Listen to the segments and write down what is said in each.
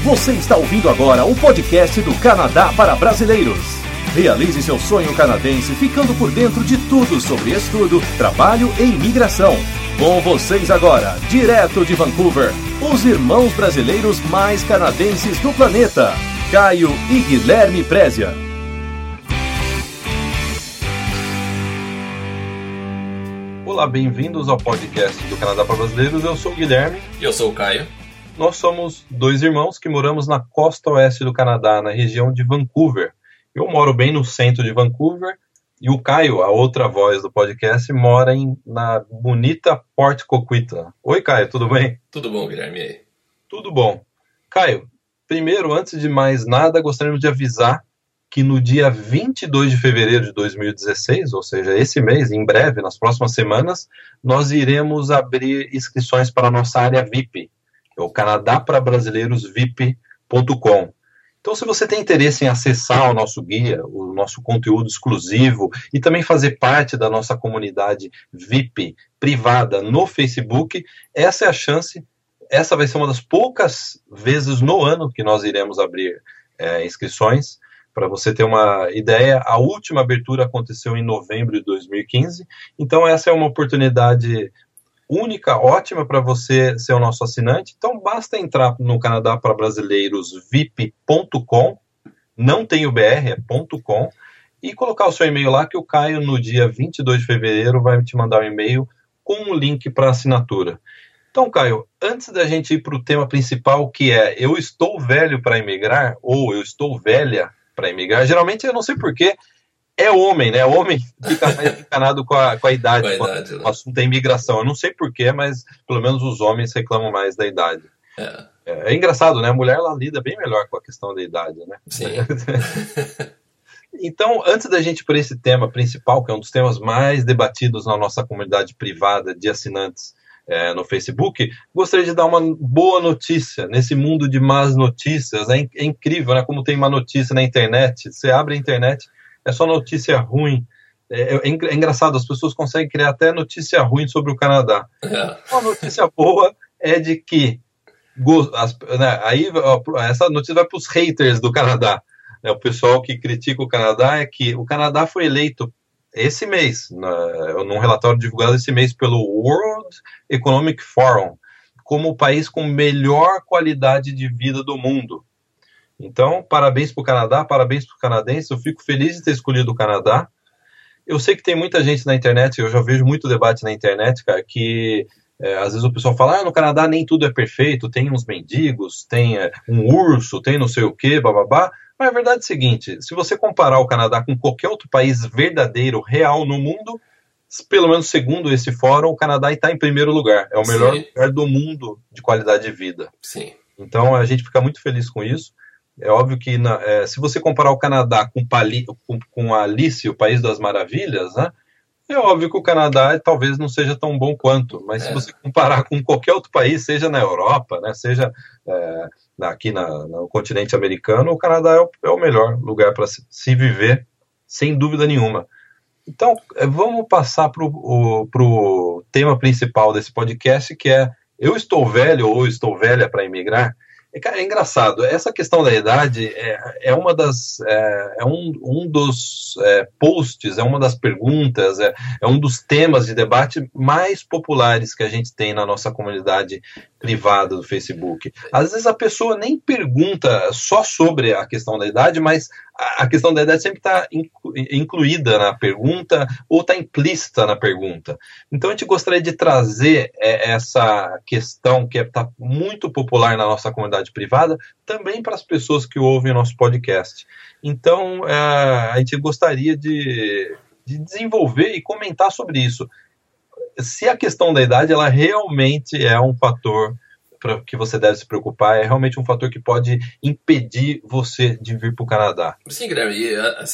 Você está ouvindo agora o podcast do Canadá para Brasileiros. Realize seu sonho canadense ficando por dentro de tudo sobre estudo, trabalho e imigração. Com vocês agora, direto de Vancouver, os irmãos brasileiros mais canadenses do planeta, Caio e Guilherme Prezia. Olá, bem-vindos ao podcast do Canadá para Brasileiros. Eu sou o Guilherme. E eu sou o Caio. Nós somos dois irmãos que moramos na costa oeste do Canadá, na região de Vancouver. Eu moro bem no centro de Vancouver e o Caio, a outra voz do podcast, mora na bonita Port Coquitlam. Oi, Caio, tudo bem? Tudo bom, Guilherme? E aí? Tudo bom. Caio, primeiro, antes de mais nada, gostaríamos de avisar que no dia 22 de fevereiro de 2016, ou seja, esse mês, em breve, nas próximas semanas, nós iremos abrir inscrições para a nossa área VIP, é o Canadá para Brasileiros VIP.com. Então, se você tem interesse em acessar o nosso guia, o nosso conteúdo exclusivo e também fazer parte da nossa comunidade VIP privada no Facebook, essa é a chance, essa vai ser uma das poucas vezes no ano que nós iremos abrir inscrições. Para você ter uma ideia, a última abertura aconteceu em novembro de 2015, então essa é uma oportunidade única, ótima para você ser o nosso assinante. Então basta entrar no Canadá para Brasileiros VIP.com, não tem o BR, é .com, e colocar o seu e-mail lá que o Caio no dia 22 de fevereiro vai te mandar um e-mail com um link para assinatura. Então, Caio, antes da gente ir para o tema principal, que é eu estou velho para imigrar, ou eu estou velha para imigrar, geralmente eu não sei porquê, é homem, né? Homem fica mais encanado com a idade, quando o assunto é imigração. Eu não sei porquê, mas pelo menos os homens reclamam mais da idade. É engraçado, né? A mulher, ela lida bem melhor com a questão da idade, né? Sim. Então, antes da gente ir para esse tema principal, que é um dos temas mais debatidos na nossa comunidade privada de assinantes no Facebook, gostaria de dar uma boa notícia. Nesse mundo de más notícias, é incrível, né? Como tem uma notícia na internet, você abre a internet, é só notícia ruim. É engraçado, as pessoas conseguem criar até notícia ruim sobre o Canadá. Uma notícia boa é de que aí essa notícia vai para os haters do Canadá. O pessoal que critica o Canadá é que o Canadá foi eleito esse mês, num relatório divulgado esse mês pelo World Economic Forum, como o país com melhor qualidade de vida do mundo. Então, parabéns para o Canadá, parabéns para os canadenses, eu fico feliz de ter escolhido o Canadá. Eu sei que tem muita gente na internet, eu já vejo muito debate na internet, cara, que às vezes o pessoal fala, no Canadá nem tudo é perfeito, tem uns mendigos, tem um urso, tem não sei o que, bababá. Mas a verdade é a seguinte, se você comparar o Canadá com qualquer outro país verdadeiro, real no mundo, pelo menos segundo esse fórum, o Canadá está em primeiro lugar. É o melhor lugar do mundo de qualidade de vida. Sim. Então a gente fica muito feliz com isso. É óbvio que se você comparar o Canadá com a Alice, o País das Maravilhas, né, é óbvio que o Canadá talvez não seja tão bom quanto, mas se você comparar com qualquer outro país, seja na Europa, né, seja aqui no continente americano, o Canadá é o melhor lugar para se viver, sem dúvida nenhuma. Então, vamos passar para o tema principal desse podcast, que é eu estou velho ou estou velha para imigrar? Cara, é engraçado, essa questão da idade é uma das um dos posts, é uma das perguntas, é um dos temas de debate mais populares que a gente tem na nossa comunidade privada do Facebook. Às vezes a pessoa nem pergunta só sobre a questão da idade, mas a questão da idade sempre está incluída na pergunta ou está implícita na pergunta. Então a gente gostaria de trazer essa questão que está muito popular na nossa comunidade privada também para as pessoas que ouvem o nosso podcast. Então a gente gostaria de desenvolver e comentar sobre isso. Se a questão da idade ela realmente é um fator que você deve se preocupar, é realmente um fator que pode impedir você de vir para o Canadá. Sim, Guilherme,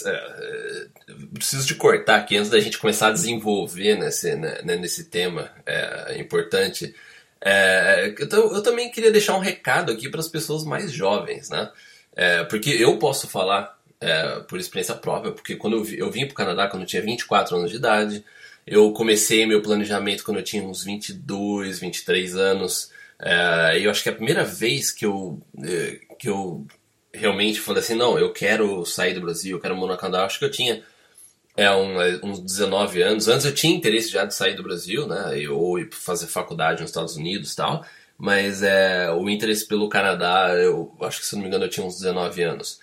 preciso te cortar aqui antes da gente começar a desenvolver nesse tema importante. Eu também queria deixar um recado aqui para as pessoas mais jovens, né? Porque eu posso falar por experiência própria, porque quando eu vim para o Canadá quando eu tinha 24 anos de idade, eu comecei meu planejamento quando eu tinha uns 22, 23 anos. Eu acho que a primeira vez que eu realmente falei assim, não, eu quero sair do Brasil, eu quero morar no Canadá, acho que eu tinha uns 19 anos. Antes eu tinha interesse já de sair do Brasil, né, ou ir fazer faculdade nos Estados Unidos e tal, mas o interesse pelo Canadá, eu acho que, se não me engano, eu tinha uns 19 anos.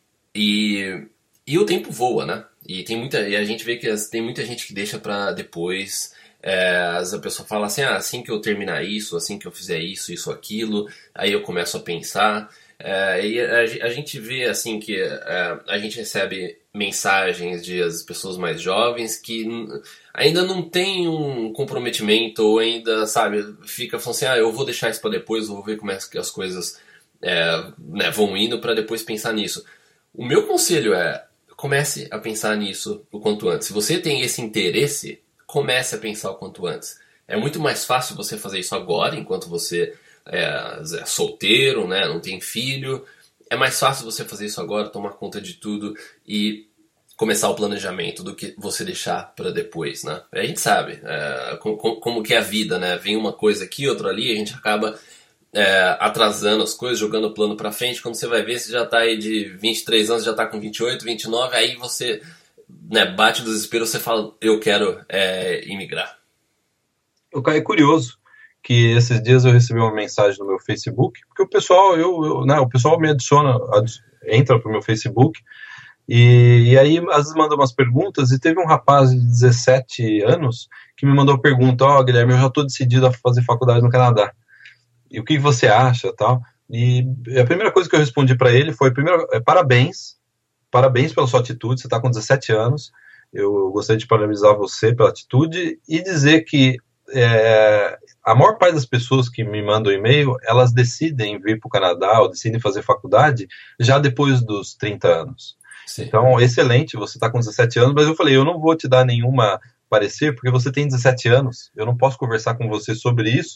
E o tempo voa, né? E a gente vê que tem muita gente que deixa pra depois. A pessoa fala assim, assim que eu terminar isso, assim que eu fizer isso, aquilo, aí eu começo a pensar. E a gente vê assim que a gente recebe mensagens de as pessoas mais jovens que ainda não tem um comprometimento, ou ainda, sabe, fica falando assim, eu vou deixar isso para depois, eu vou ver como é que as coisas né, vão indo para depois pensar nisso. O meu conselho comece a pensar nisso o quanto antes. Se você tem esse interesse, comece a pensar o quanto antes. É muito mais fácil você fazer isso agora, enquanto você é solteiro, né, não tem filho. É mais fácil você fazer isso agora, tomar conta de tudo e começar o planejamento, do que você deixar para depois, né? A gente sabe como que é a vida, né? Vem uma coisa aqui, outra ali, a gente acaba atrasando as coisas, jogando o plano para frente. Quando você vai ver, você já tá aí de 23 anos, já tá com 28, 29, aí você, né, bate o desespero, você fala, eu quero imigrar. É curioso que esses dias eu recebi uma mensagem no meu Facebook, porque o pessoal, o pessoal me adiciona, entra pro meu Facebook, e aí às vezes manda umas perguntas, e teve um rapaz de 17 anos que me mandou a pergunta, Guilherme, eu já estou decidido a fazer faculdade no Canadá, e o que você acha, tal? E a primeira coisa que eu respondi para ele foi, primeiro, parabéns pela sua atitude, você está com 17 anos, eu gostaria de parabenizar você pela atitude, e dizer que a maior parte das pessoas que me mandam e-mail, elas decidem vir para o Canadá ou decidem fazer faculdade já depois dos 30 anos. Sim. Então, excelente, você está com 17 anos, mas eu falei, eu não vou te dar nenhuma parecer, porque você tem 17 anos, eu não posso conversar com você sobre isso,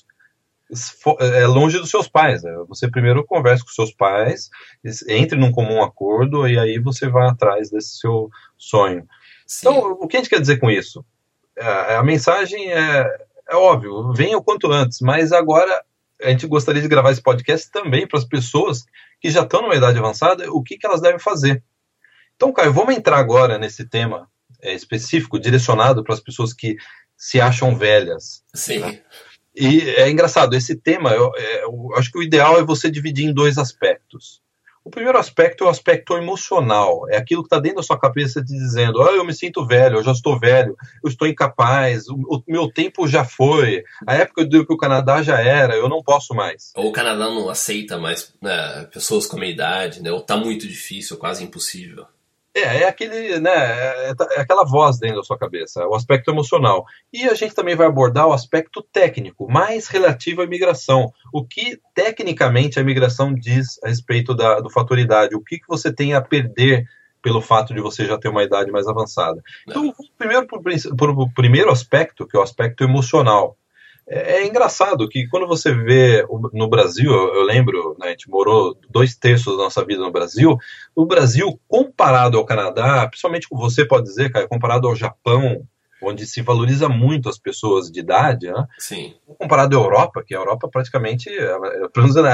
longe dos seus pais, né? Você primeiro conversa com seus pais, entre num comum acordo, e aí você vai atrás desse seu sonho. Sim. Então, o que a gente quer dizer com isso? A mensagem é óbvio, venha o quanto antes, mas agora a gente gostaria de gravar esse podcast também para as pessoas que já estão numa idade avançada, o que elas devem fazer. Então, Caio, vamos entrar agora nesse tema específico, direcionado para as pessoas que se acham velhas. Sim. Né? E é engraçado, esse tema, eu acho que o ideal é você dividir em dois aspectos. O primeiro aspecto é o aspecto emocional, é aquilo que está dentro da sua cabeça te dizendo, eu me sinto velho, eu já estou velho, eu estou incapaz, o meu tempo já foi, a época que o Canadá já era, eu não posso mais. Ou o Canadá não aceita mais, né, pessoas com a minha idade, né, ou está muito difícil, quase impossível. Aquele, né, aquela voz dentro da sua cabeça, o aspecto emocional. E a gente também vai abordar o aspecto técnico, mais relativo à imigração. O que, tecnicamente, a imigração diz a respeito do fator idade. O que você tem a perder pelo fato de você já ter uma idade mais avançada. Então, primeiro, por primeiro aspecto, que é o aspecto emocional. É engraçado que quando você vê no Brasil, eu lembro, né, a gente morou 2/3 da nossa vida no Brasil, o Brasil, comparado ao Canadá, principalmente com você pode dizer, cara, comparado ao Japão, onde se valoriza muito as pessoas de idade, né? Sim. Comparado à Europa, que a Europa praticamente, pelo menos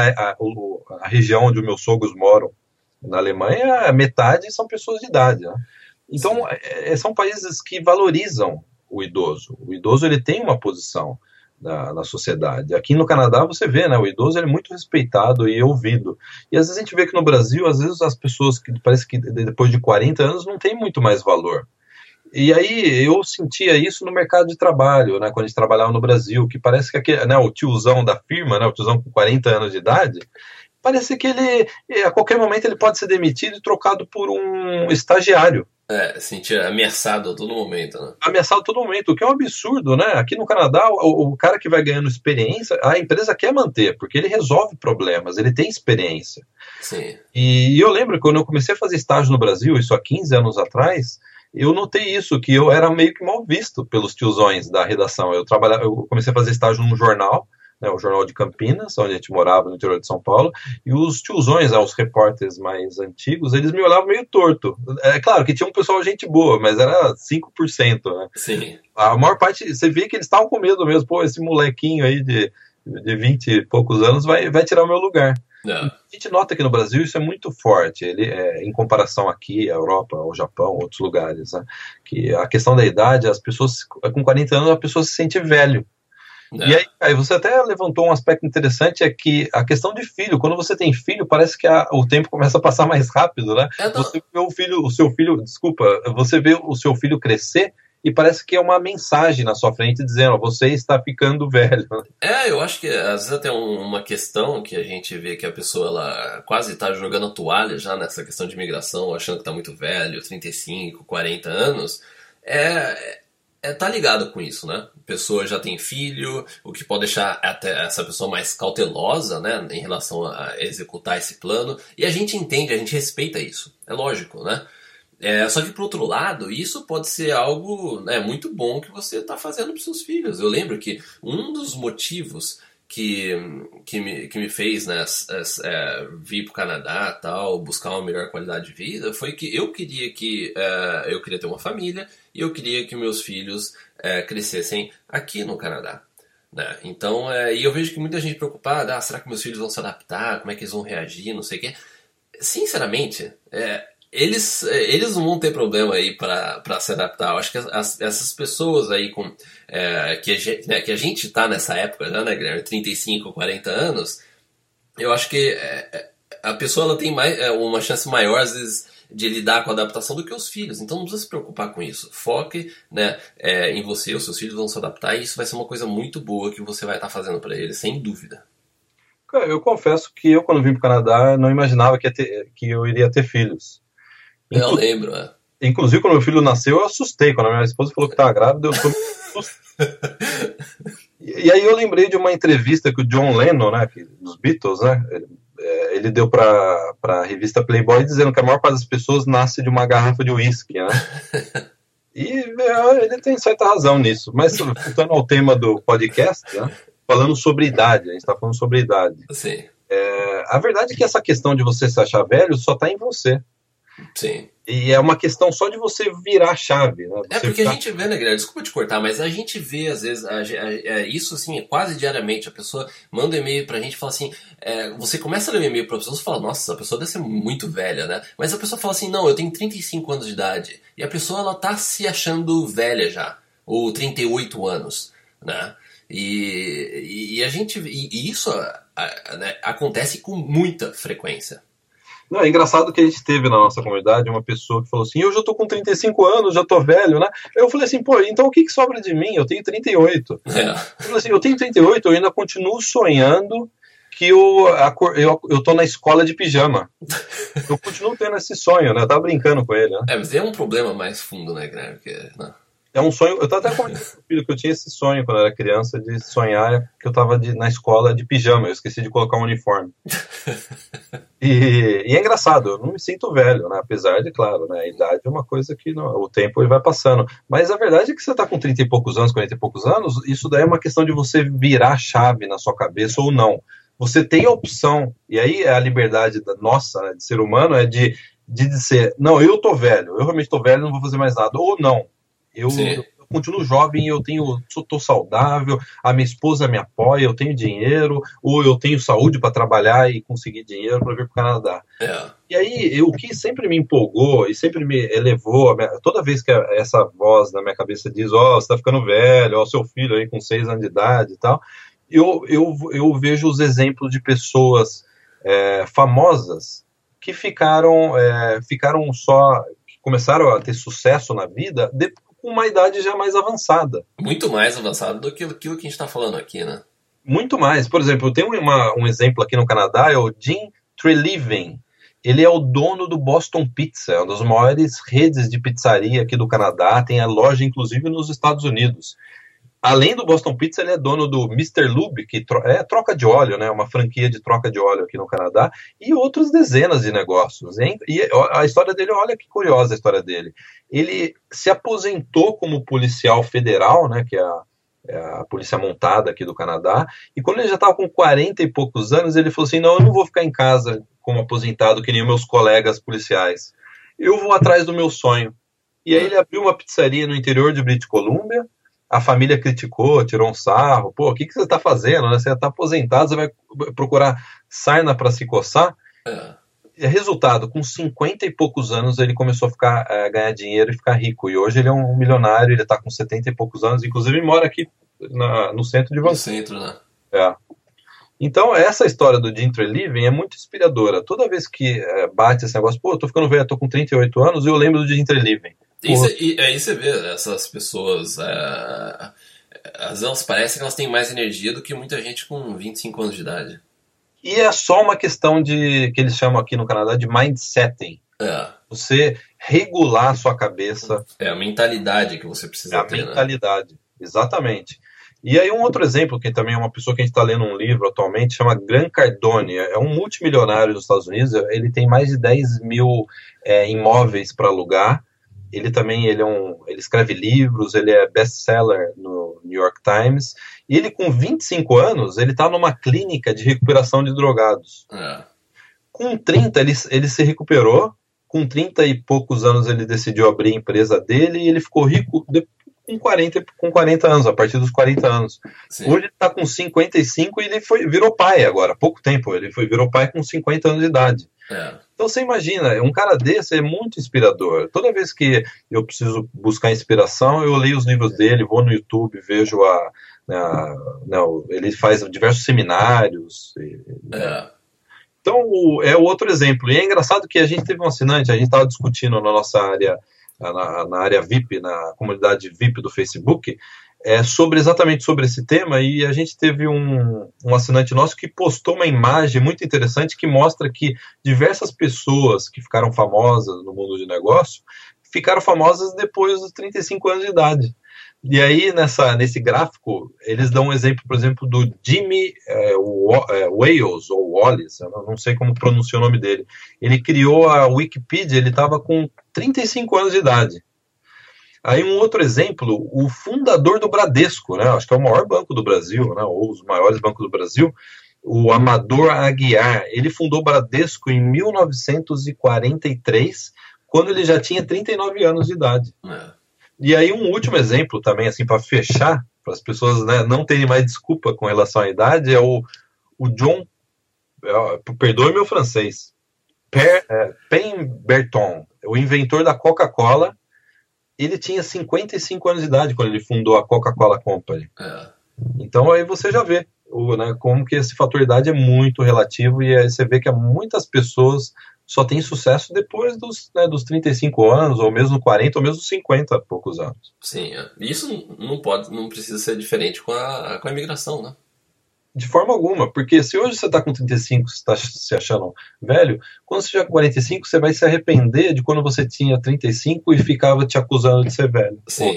a região onde os meus sogros moram, na Alemanha, metade são pessoas de idade, né? Então, são países que valorizam o idoso. O idoso, ele tem uma posição na sociedade. Aqui no Canadá você vê, né, o idoso é muito respeitado e ouvido. E às vezes a gente vê que no Brasil, às vezes as pessoas que parece que depois de 40 anos não tem muito mais valor. E aí eu sentia isso no mercado de trabalho, né, quando a gente trabalhava no Brasil, que parece que né, o tiozão da firma, né, o tiozão com 40 anos de idade, parece que ele, a qualquer momento, ele pode ser demitido e trocado por um estagiário. Sentir ameaçado a todo momento, né? Ameaçado a todo momento, o que é um absurdo, né? Aqui no Canadá, o cara que vai ganhando experiência, a empresa quer manter, porque ele resolve problemas, ele tem experiência. Sim. E eu lembro que quando eu comecei a fazer estágio no Brasil, isso há 15 anos atrás, eu notei isso, que eu era meio que mal visto pelos tiozões da redação. Eu comecei a fazer estágio num jornal, né, o Jornal de Campinas, onde a gente morava no interior de São Paulo, e os tiozões, os repórteres mais antigos, eles me olhavam meio torto. É claro que tinha um pessoal gente boa, mas era 5%, né? Sim. A maior parte, você via que eles estavam com medo mesmo, esse molequinho aí de de 20 e poucos anos vai tirar o meu lugar. Não. A gente nota que no Brasil isso é muito forte, em comparação aqui, à Europa, ao Japão, outros lugares, né? Que a questão da idade, as pessoas com 40 anos, a pessoa se sente velho. Não. E aí você até levantou um aspecto interessante, é que a questão de filho, quando você tem filho, parece que o tempo começa a passar mais rápido, né? Você vê você vê o seu filho crescer e parece que é uma mensagem na sua frente dizendo, você está ficando velho. Eu acho que às vezes até uma questão que a gente vê que a pessoa ela quase está jogando a toalha já nessa questão de imigração, achando que está muito velho, 35, 40 anos, tá ligado com isso, né? A pessoa já tem filho, o que pode deixar até essa pessoa mais cautelosa, né, em relação a executar esse plano, e a gente entende, a gente respeita isso, é lógico, né? Só que, por outro lado, isso pode ser algo, né, muito bom que você está fazendo para os seus filhos. Eu lembro que um dos motivos que me fez, né, vir para o Canadá, tal, buscar uma melhor qualidade de vida, foi que eu queria ter uma família e eu queria que meus filhos crescessem aqui no Canadá. Né? Então, e eu vejo que muita gente preocupada, será que meus filhos vão se adaptar, como é que eles vão reagir, não sei o quê. Sinceramente, eles não vão ter problema aí para se adaptar. Eu acho que essas pessoas aí que a gente tá nessa época já, né, Guilherme? 35, 40 anos, eu acho que a pessoa ela tem uma chance maior, às vezes, de lidar com a adaptação do que os filhos. Então não precisa se preocupar com isso. Foque, né, em você, os seus filhos vão se adaptar e isso vai ser uma coisa muito boa que você vai estar fazendo para eles, sem dúvida. Eu confesso que eu, quando vim para o Canadá, não imaginava que eu iria ter filhos. Eu lembro, Inclusive, quando meu filho nasceu, eu assustei. Quando a minha esposa falou que estava grávida, eu E aí eu lembrei de uma entrevista que o John Lennon, né, dos Beatles, né, ele deu para a revista Playboy dizendo que a maior parte das pessoas nasce de uma garrafa de uísque, né? E ele tem certa razão nisso. Mas voltando ao tema do podcast, né, falando sobre idade, a gente está falando sobre idade. Sim. A verdade é que essa questão de você se achar velho só está em você. Sim. E é uma questão só de você virar a chave, né? Porque a gente vê, né, Guilherme? Desculpa te cortar, mas a gente vê, às vezes, isso assim, quase diariamente. A pessoa manda um e-mail pra gente e fala assim, você começa a ler um e-mail pra pessoa e fala, nossa, a pessoa deve ser muito velha, né? Mas a pessoa fala assim, não, eu tenho 35 anos de idade. E a pessoa, ela tá se achando velha já, ou 38 anos, né? E a gente, e isso né, acontece com muita frequência. Não, é engraçado que a gente teve na nossa comunidade uma pessoa que falou assim, eu já tô com 35 anos, já tô velho, né? Eu falei assim, pô, então o que sobra de mim? Eu tenho 38. Eu falei assim, eu tenho 38, eu ainda continuo sonhando que eu tô na escola de pijama. Eu continuo tendo esse sonho, né? Eu tava brincando com ele, né? Mas é um problema mais fundo, né, Guilherme? É um sonho, eu tava até comentando com o filho que eu tinha esse sonho quando eu era criança, de sonhar que eu tava na escola de pijama, eu esqueci de colocar um uniforme. E é engraçado, eu não me sinto velho, né? Apesar de, claro, né, a idade é uma coisa que o tempo ele vai passando. Mas a verdade é que você tá com 30 e poucos anos, 40 e poucos anos, isso daí é uma questão de você virar a chave na sua cabeça ou não. Você tem a opção, e aí a liberdade nossa, né, de ser humano, é de dizer, não, eu tô velho, eu realmente tô velho, não vou fazer mais nada, ou não. Eu continuo jovem, eu tô saudável, a minha esposa me apoia, eu tenho dinheiro, ou eu tenho saúde para trabalhar e conseguir dinheiro para vir para o Canadá. E aí, o que sempre me empolgou e sempre me elevou, toda vez que essa voz na minha cabeça diz, você tá ficando velho, seu filho aí com 6 anos de idade e tal, eu vejo os exemplos de pessoas famosas que ficaram só, que começaram a ter sucesso na vida com uma idade já mais avançada. Muito mais avançada do que aquilo que a gente está falando aqui, né? Muito mais. Por exemplo, eu tenho um exemplo aqui no Canadá, é o Jim Treleaven. Ele é o dono do Boston Pizza, uma das maiores redes de pizzaria aqui do Canadá, tem a loja inclusive nos Estados Unidos. Além do Boston Pizza, ele é dono do Mr. Lube, que é troca de óleo, né? Uma franquia de troca de óleo aqui no Canadá, e outras dezenas de negócios. Hein? E a história dele, olha que curiosa a história dele. Ele se aposentou como policial federal, né? Que é a polícia montada aqui do Canadá, e quando ele já estava com 40 e poucos anos, ele falou assim, não, eu não vou ficar em casa como aposentado que nem meus colegas policiais. Eu vou atrás do meu sonho. E aí ele abriu uma pizzaria no interior de British Columbia. a família criticou, tirou um sarro, pô, o que você está fazendo, né? Você está aposentado, você vai procurar sarna para se coçar. Resultado, com 50 e poucos anos ele começou a ganhar dinheiro e ficar rico, e hoje ele é um milionário, ele está com 70 e poucos anos, inclusive ele mora aqui no centro de Vancouver. No centro, né? Então essa história do Gentry Living é muito inspiradora. Toda vez que bate esse negócio, pô, eu tô ficando velho, eu tô com 38 anos, eu lembro do Gentry Living. E aí você vê essas pessoas, às vezes parece que elas têm mais energia do que muita gente com 25 anos de idade. E é só uma questão que eles chamam aqui no Canadá de mindsetting. Você regular a sua cabeça. É a mentalidade que você precisa ter. A mentalidade, exatamente. E aí um outro exemplo, que também é uma pessoa que a gente está lendo um livro atualmente, chama Grant Cardone, é um multimilionário dos Estados Unidos, ele tem mais de 10 mil imóveis para alugar, ele escreve livros, ele é best-seller no New York Times, e ele com 25 anos, ele está numa clínica de recuperação de drogados. Com 30, ele se recuperou, com 30 e poucos anos ele decidiu abrir a empresa dele, e ele ficou rico com 40 anos, a partir dos 40 anos. Sim. Hoje ele está com 55 e ele virou pai agora, há pouco tempo, virou pai com 50 anos de idade. Então você imagina, um cara desse é muito inspirador. Toda vez que eu preciso buscar inspiração, eu leio os livros dele, vou no YouTube, vejo ele faz diversos seminários. Então é outro exemplo. E é engraçado que a gente teve um assinante, a gente estava discutindo na nossa área, na área VIP, na comunidade VIP do Facebook, exatamente sobre esse tema, e a gente teve um assinante nosso que postou uma imagem muito interessante que mostra que diversas pessoas que ficaram famosas no mundo de negócio ficaram famosas depois dos 35 anos de idade. E aí, nesse gráfico, eles dão um exemplo, por exemplo, do Jimmy Wales, ou Wallace, eu não sei como pronuncia o nome dele. Ele criou a Wikipedia, ele estava com 35 anos de idade. Aí um outro exemplo, o fundador do Bradesco, né, acho que é o maior banco do Brasil, né, ou os maiores bancos do Brasil, o Amador Aguiar, ele fundou o Bradesco em 1943, quando ele já tinha 39 anos de idade. E aí um último exemplo também, assim, para fechar, para as pessoas, né, não terem mais desculpa com relação à idade, é o John, perdoe meu francês, Pemberton, o inventor da Coca-Cola. Ele tinha 55 anos de idade quando ele fundou a Coca-Cola Company. Então aí você já vê como que esse fator idade é muito relativo, e aí você vê que muitas pessoas só têm sucesso depois dos 35 anos, ou mesmo 40, ou mesmo 50 e poucos anos. Sim, isso não precisa ser diferente com a imigração, né? De forma alguma, porque se hoje você está com 35, você está se achando velho, quando você já com 45, você vai se arrepender de quando você tinha 35 e ficava te acusando de ser velho. Sim.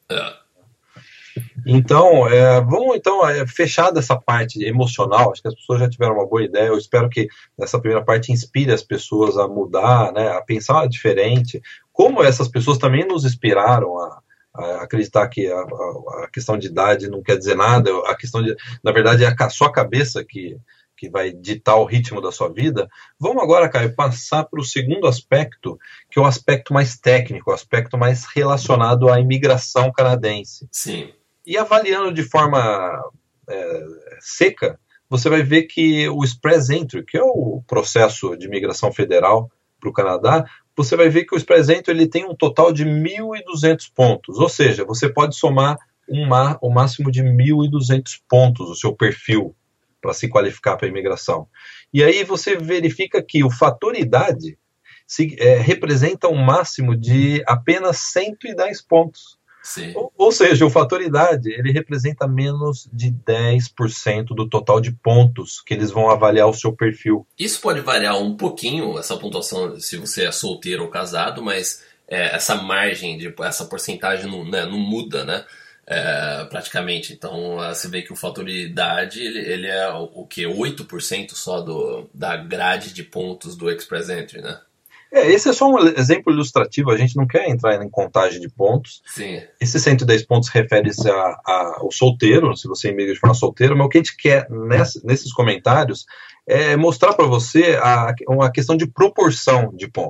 Então, vamos fechar dessa parte emocional. Acho que as pessoas já tiveram uma boa ideia. Eu espero que essa primeira parte inspire as pessoas a mudar, né, a pensar diferente. Como essas pessoas também nos inspiraram a acreditar que a questão de idade não quer dizer nada, na verdade é a sua cabeça que vai ditar o ritmo da sua vida. Vamos agora, Caio, passar para o segundo aspecto, que é o aspecto mais técnico, o aspecto mais relacionado à imigração canadense. Sim. E avaliando de forma seca, você vai ver que o Express Entry, que é o processo de imigração federal para o Canadá, você vai ver que o Express Entry ele tem um total de 1.200 pontos, ou seja, você pode somar o máximo de 1.200 pontos o seu perfil para se qualificar para a imigração. E aí você verifica que o fator idade representa um máximo de apenas 110 pontos. Sim. Ou seja, o fator idade ele representa menos de 10% do total de pontos que eles vão avaliar o seu perfil. Isso pode variar um pouquinho, essa pontuação, se você é solteiro ou casado, mas essa margem, essa porcentagem não muda, né? Praticamente. Então você vê que o fator idade ele é o que? 8% só da grade de pontos do Express Entry, né? Esse é só um exemplo ilustrativo, a gente não quer entrar em contagem de pontos. Sim. Esses 110 pontos refere-se ao solteiro, se você imigra de forma solteira, mas o que a gente quer nesses comentários é mostrar para você uma questão de proporção de pontos.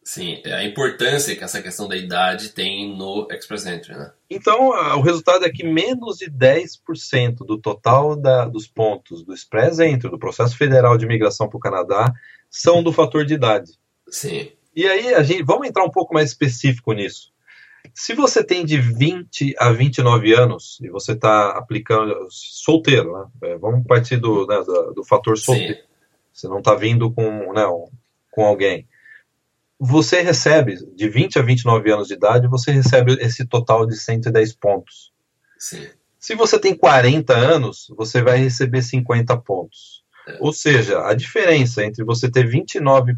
Sim, a importância que essa questão da idade tem no Express Entry, né? Então, o resultado é que menos de 10% do total dos pontos do Express Entry, do processo federal de imigração para o Canadá, são do fator de idade. Sim. E aí, vamos entrar um pouco mais específico nisso. Se você tem de 20 a 29 anos e você está aplicando solteiro, né? Vamos partir do fator solteiro. Sim. Você não está vindo com alguém. Você recebe, de 20 a 29 anos de idade, você recebe esse total de 110 pontos. Sim. Se você tem 40 anos, você vai receber 50 pontos. Ou seja, a diferença entre você ter 29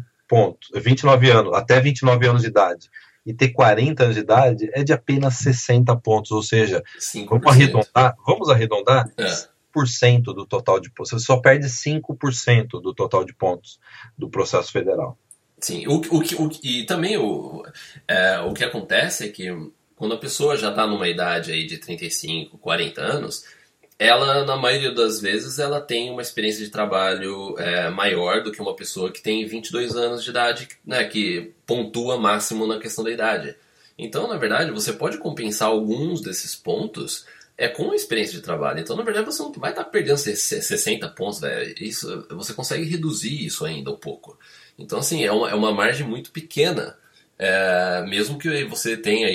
anos, até 29 anos de idade, e ter 40 anos de idade é de apenas 60 pontos. Ou seja, 5%. vamos arredondar 5% do total de pontos. Você só perde 5% do total de pontos do processo federal. Sim, e também o que acontece é que quando a pessoa já está numa idade aí de 35, 40 anos, ela, na maioria das vezes, ela tem uma experiência de trabalho maior do que uma pessoa que tem 22 anos de idade, né, que pontua máximo na questão da idade. Então, na verdade, você pode compensar alguns desses pontos com a experiência de trabalho. Então, na verdade, você não vai estar perdendo 60 pontos, velho. Isso, você consegue reduzir isso ainda um pouco. Então, assim, é uma margem muito pequena, mesmo que você tenha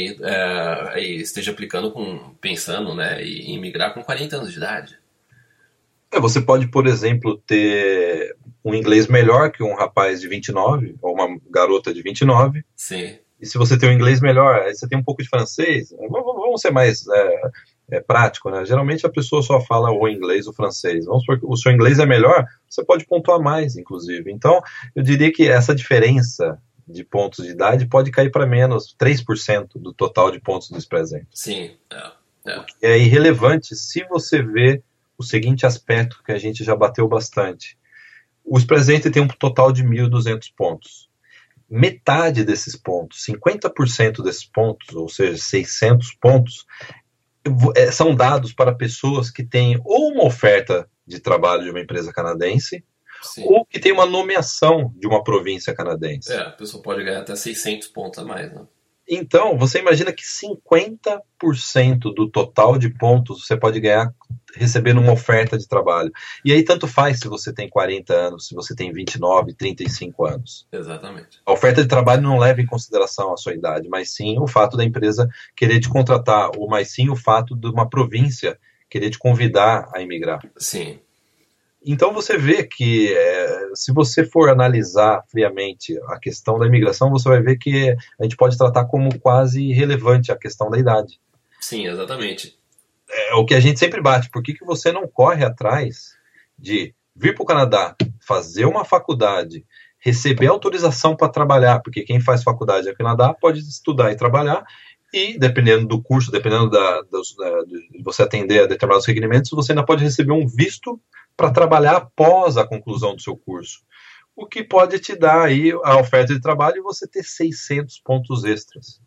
aí esteja aplicando pensando, né, em migrar com 40 anos de idade. Você pode, por exemplo, ter um inglês melhor que um rapaz de 29, ou uma garota de 29. Sim. E se você tem um inglês melhor, aí você tem um pouco de francês, vamos ser mais prático, né? Geralmente a pessoa só fala o inglês ou o francês. Vamos supor que o seu inglês é melhor, você pode pontuar mais, inclusive. Então, eu diria que essa diferença de pontos de idade pode cair para menos 3% do total de pontos do Express Entry. Sim, O que é irrelevante se você vê o seguinte aspecto que a gente já bateu bastante. O Express Entry tem um total de 1.200 pontos. Metade desses pontos, 50% desses pontos, ou seja, 600 pontos, são dados para pessoas que têm ou uma oferta de trabalho de uma empresa canadense, sim, ou que tem uma nomeação de uma província canadense. A pessoa pode ganhar até 600 pontos a mais, né? Então, você imagina que 50% do total de pontos você pode ganhar recebendo uma oferta de trabalho. E aí tanto faz se você tem 40 anos, se você tem 29, 35 anos. Exatamente. A oferta de trabalho não leva em consideração a sua idade, mas sim o fato da empresa querer te contratar, ou mais sim o fato de uma província querer te convidar a imigrar. Sim. Então você vê que se você for analisar friamente a questão da imigração, você vai ver que a gente pode tratar como quase irrelevante a questão da idade. Sim, exatamente. É o que a gente sempre bate. Por que você não corre atrás de vir para o Canadá, fazer uma faculdade, receber autorização para trabalhar? Porque quem faz faculdade aqui no Canadá pode estudar e trabalhar, e dependendo do curso, dependendo de você atender a determinados requerimentos, você ainda pode receber um visto para trabalhar após a conclusão do seu curso. O que pode te dar aí a oferta de trabalho e você ter 600 pontos extras.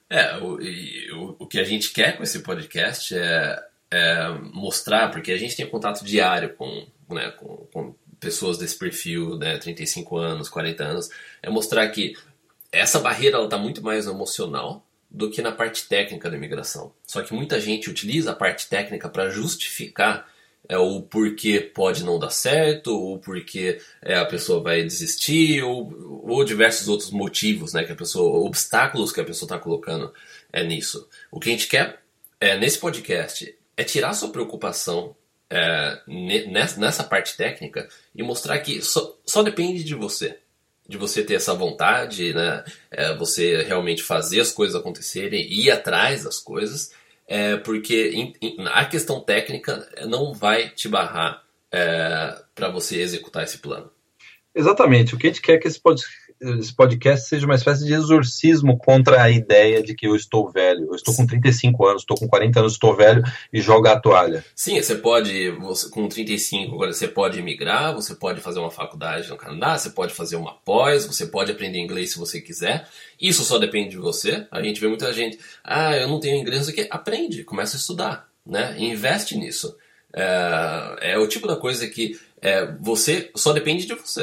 O que a gente quer com esse podcast é mostrar, porque a gente tem contato diário com pessoas desse perfil, né, 35 anos, 40 anos, é mostrar que essa barreira está muito mais no emocional do que na parte técnica da imigração. Só que muita gente utiliza a parte técnica para justificar o porquê pode não dar certo, ou porquê a pessoa vai desistir, ou diversos outros motivos, né, obstáculos que a pessoa está colocando nisso. O que a gente quer nesse podcast é tirar a sua preocupação nessa parte técnica e mostrar que só depende de você. De você ter essa vontade, né, você realmente fazer as coisas acontecerem, ir atrás das coisas, porque a questão técnica não vai te barrar para você executar esse plano. Exatamente. O que a gente quer é que esse podcast seja uma espécie de exorcismo contra a ideia de que eu estou velho. Eu estou com 35 anos, estou com 40 anos, estou velho e jogo a toalha. Sim, com 35, agora você pode emigrar, você pode fazer uma faculdade no Canadá, você pode fazer uma pós, você pode aprender inglês se você quiser. Isso só depende de você. A gente vê muita gente, eu não tenho inglês, aqui. Aprende, começa a estudar, né? Investe nisso. É o tipo da coisa que você só depende de você.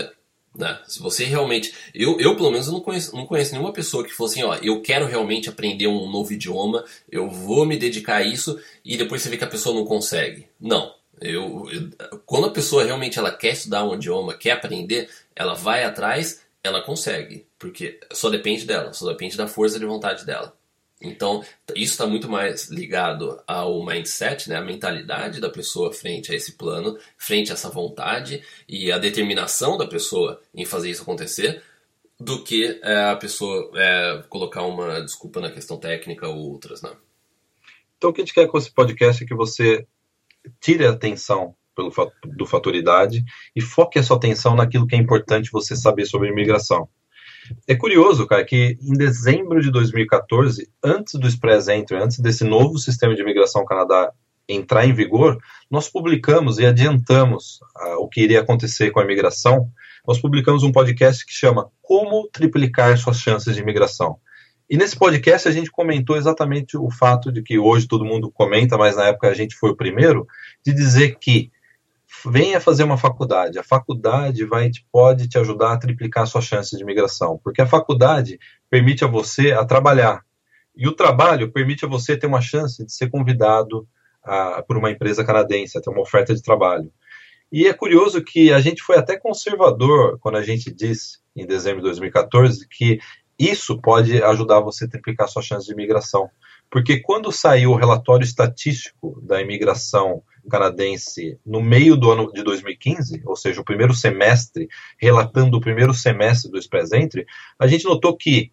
Né? Se você realmente... Eu pelo menos, não conheço nenhuma pessoa que fosse assim, ó, eu quero realmente aprender um novo idioma, eu vou me dedicar a isso, e depois você vê que a pessoa não consegue. Não. Quando a pessoa realmente ela quer estudar um idioma, quer aprender, ela vai atrás, ela consegue. Porque só depende dela, só depende da força de vontade dela. Então, isso está muito mais ligado ao mindset, né, a mentalidade da pessoa frente a esse plano, frente a essa vontade e a determinação da pessoa em fazer isso acontecer, do que a pessoa colocar uma desculpa na questão técnica ou outras, né? Então, o que a gente quer com esse podcast é que você tire a atenção do Fatoridade e foque a sua atenção naquilo que é importante você saber sobre imigração. É curioso, cara, que em dezembro de 2014, antes do Express Entry, antes desse novo sistema de imigração Canadá entrar em vigor, nós publicamos e adiantamos o que iria acontecer com a imigração. Nós publicamos um podcast que chama Como Triplicar Suas Chances de Imigração. E nesse podcast a gente comentou exatamente o fato de que hoje todo mundo comenta, mas na época a gente foi o primeiro, de dizer que venha fazer uma faculdade. A faculdade pode te ajudar a triplicar suas chances de imigração, porque a faculdade permite a você a trabalhar. E o trabalho permite a você ter uma chance de ser convidado por uma empresa canadense, a ter uma oferta de trabalho. E é curioso que a gente foi até conservador quando a gente disse, em dezembro de 2014, que isso pode ajudar você a triplicar suas chances de imigração. Porque quando saiu o relatório estatístico da imigração canadense no meio do ano de 2015, ou seja, o primeiro semestre, relatando o primeiro semestre do Express Entry, a gente notou que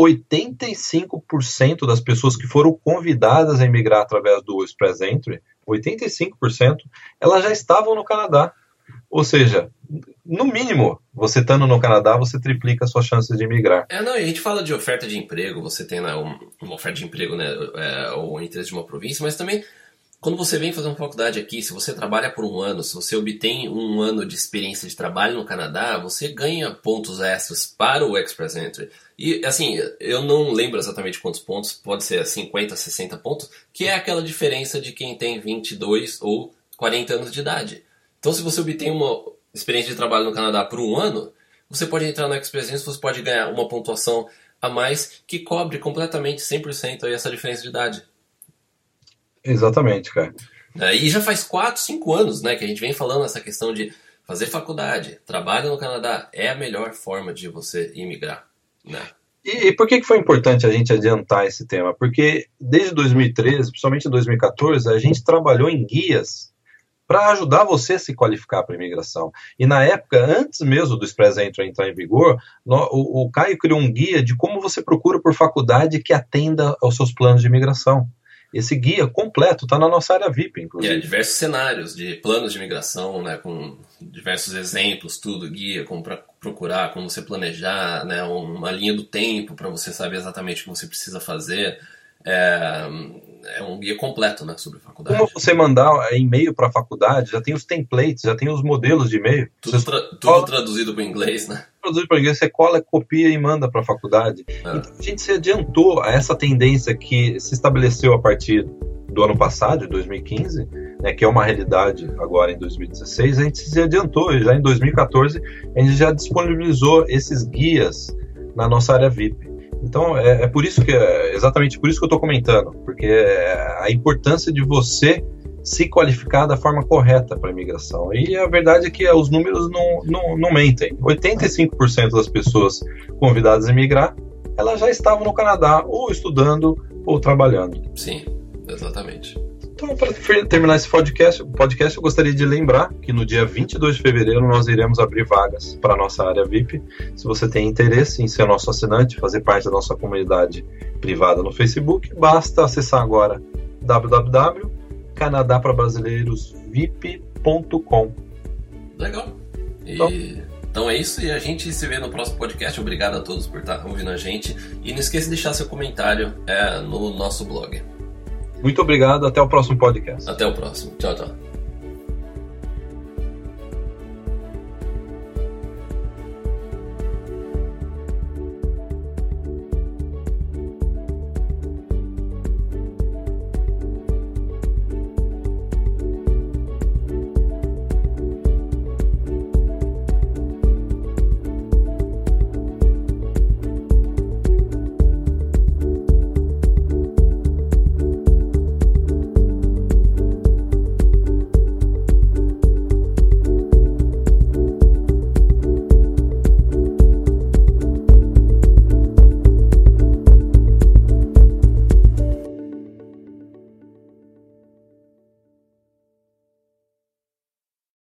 85% das pessoas que foram convidadas a emigrar através do Express Entry, 85%, elas já estavam no Canadá. Ou seja, no mínimo, você estando no Canadá, você triplica suas chances de emigrar. Não, e a gente fala de oferta de emprego, você tem uma oferta de emprego, né, ou interesse de uma província, mas também, quando você vem fazer uma faculdade aqui, se você trabalha por um ano, se você obtém um ano de experiência de trabalho no Canadá, você ganha pontos extras para o Express Entry. E, assim, eu não lembro exatamente quantos pontos, pode ser 50, 60 pontos, que é aquela diferença de quem tem 22 ou 40 anos de idade. Então, se você obtém uma experiência de trabalho no Canadá por um ano, você pode entrar no Express Entry, você pode ganhar uma pontuação a mais que cobre completamente 100% aí essa diferença de idade. Exatamente, cara. E já faz 4, 5 anos, né, que a gente vem falando essa questão de fazer faculdade, trabalho no Canadá, é a melhor forma de você imigrar, né? E por que foi importante a gente adiantar esse tema? Porque desde 2013, principalmente em 2014, a gente trabalhou em guias para ajudar você a se qualificar para a imigração. E na época, antes mesmo do Express Entry entrar em vigor, o Caio criou um guia de como você procura por faculdade que atenda aos seus planos de imigração. Esse guia completo está na nossa área VIP, inclusive. Diversos cenários de planos de imigração, né, com diversos exemplos, tudo, guia, como para procurar, como você planejar, né, uma linha do tempo para você saber exatamente o que você precisa fazer. É um guia completo, né, sobre faculdade. Como você mandar e-mail para a faculdade, já tem os templates, já tem os modelos de e-mail. Tudo traduzido para o inglês, né? Traduzido para o inglês, você cola, copia e manda para a faculdade. Então a gente se adiantou a essa tendência que se estabeleceu a partir do ano passado, de 2015, né, que é uma realidade agora em 2016, a gente se adiantou, já em 2014 a gente já disponibilizou esses guias na nossa área VIP. Então, é por isso que, exatamente por isso que eu estou comentando, porque a importância de você se qualificar da forma correta para a imigração. E a verdade é que os números não mentem. 85% das pessoas convidadas a emigrar, elas já estavam no Canadá, ou estudando, ou trabalhando. Sim, exatamente. Então, para terminar esse podcast, eu gostaria de lembrar que no dia 22 de fevereiro nós iremos abrir vagas para a nossa área VIP. Se você tem interesse em ser nosso assinante, fazer parte da nossa comunidade privada no Facebook, basta acessar agora www.canadaprabrasileirosvip.com. Legal. Então é isso, e a gente se vê no próximo podcast. Obrigado a todos por estar ouvindo a gente. E não esqueça de deixar seu comentário no nosso blog. Muito obrigado, até o próximo podcast. Até o próximo. Tchau, tchau.